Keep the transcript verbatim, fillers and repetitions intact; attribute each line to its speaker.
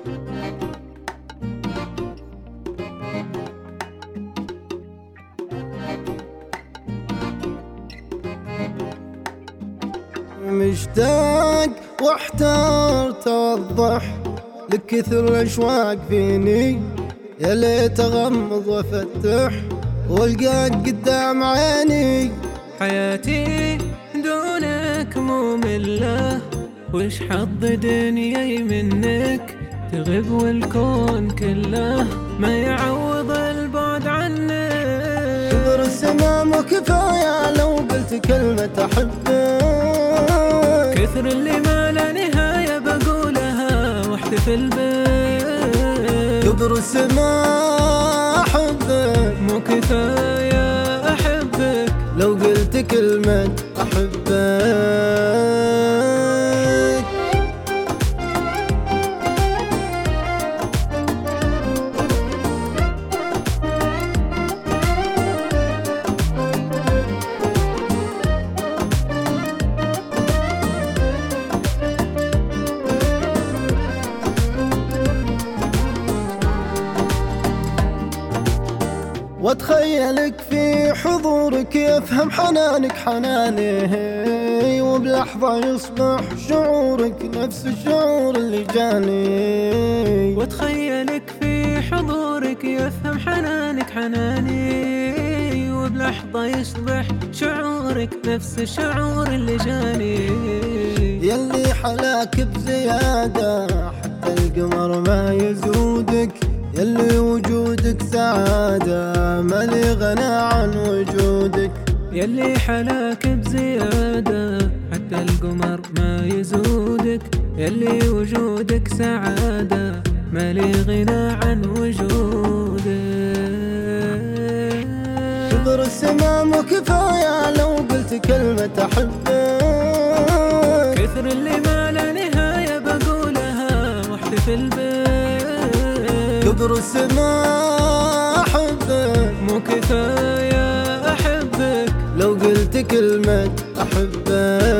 Speaker 1: مشتاق واحتار توضح لك كثر الاشواق فيني، يا ليت اغمض وافتح والقاك قدام عيني.
Speaker 2: حياتي دونك مملة، وش حظ دنياي منك، تغيب والكون كله ما يعوض البعد عنك.
Speaker 1: كبر السمام وكفاية لو قلت كلمة أحبك،
Speaker 2: كثر اللي ما لا نهاية بقولها واحتفل بك.
Speaker 1: كبر السماء أحبك،
Speaker 2: مو كفاية أحبك
Speaker 1: لو قلت كلمة أحبك. واتخيلك في حضورك يفهم حنانك حناني، وبلحظة يصبح شعورك نفس الشعور اللي جاني.
Speaker 2: واتخيلك في حضورك يفهم حنانك حناني، وبلحظة يصبح شعورك نفس الشعور اللي جاني.
Speaker 1: يلي حلاك بزيادة حتى القمر ما يزودك، يلي وجودك سعادة مالي غنى عن وجودك.
Speaker 2: يلي حلاك بزيادة حتى القمر ما يزودك، يلي وجودك سعادة مالي غنى عن وجودك.
Speaker 1: كبر السمام وكفاية لو قلت كلمة أحبك،
Speaker 2: كثر اللي ما لا نهاية بقولها واحتفل بك.
Speaker 1: كبر السماء أحبك،
Speaker 2: مو كفاية أحبك
Speaker 1: لو قلت كلمة أحبك.